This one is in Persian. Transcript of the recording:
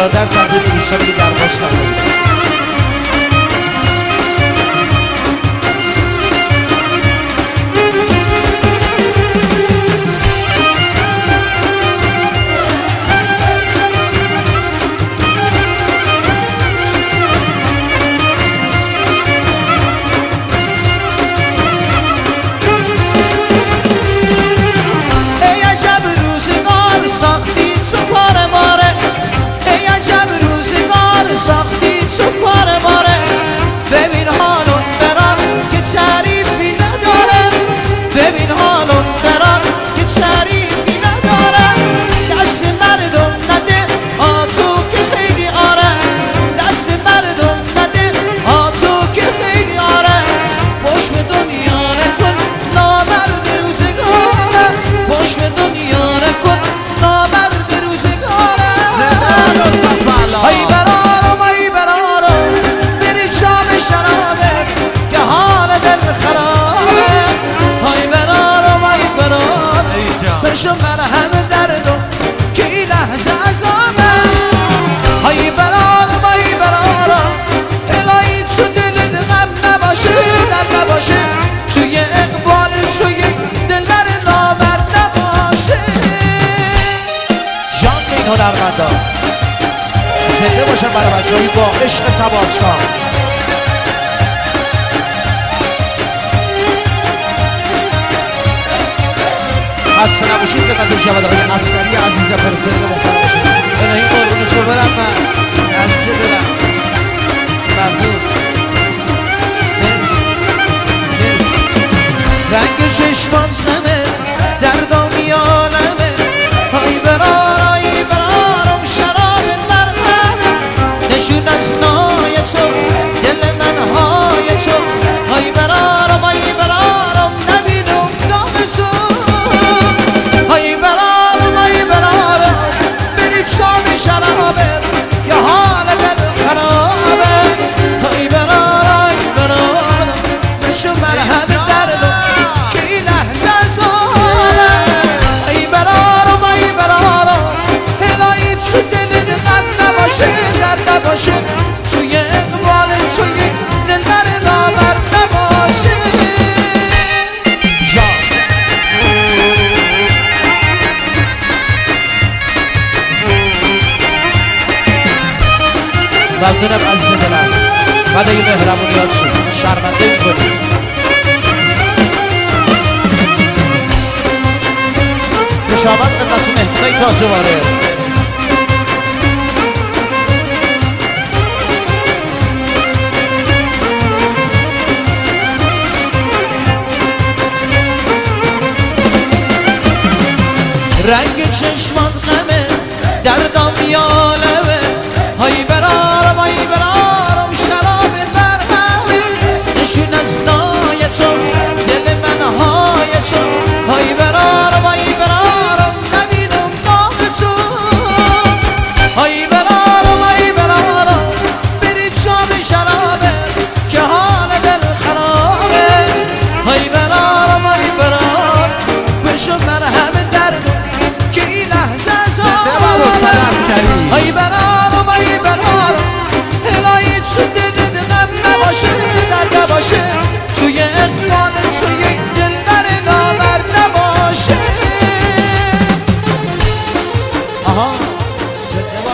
برادر تبریک دوستان دیگر باش کنید. هنرمندان زنده باشن برای بچه‌هایی با عشق تماشا. خسته نباشید که قدر شود آقای عسکری عزیز پرسنل محترم باشید. الهی قربونشو برم من عزیز دلم. ممنون. مرسی مرسی. رنگ چشمات غمه دردم میالمه های برارم شراب مردمه نشون از نای تو دل من های تو های برارم نبینم دام تو های برارم بری چام شرابه یا حال دل خرابه های برارم نشون مرهم دردم که این لحظه زاله ای برارم هلایی تو دل غم نباشه درد نباشه توی اقبال توی دلبر نامرد نباشه جا ممنونم عزیز دلم. بعد این مهربونیات شد شرمنده میکنیم. خوشامد خدمت مهمونای تازه وارد. رنگ چشمان غمه دردم یالمه های برارم شراب درمه نشون از نای تو دل من های تو های برارم نبینم دام تو های برارم بری چام شرابه که حال دل خرابه های برارم بشو مرهم دردم که این لحظه زاده های برارم هلایی تو دل غم نباشه درد نباشه توی اقبال توی دلبر نامرد نباشه. آها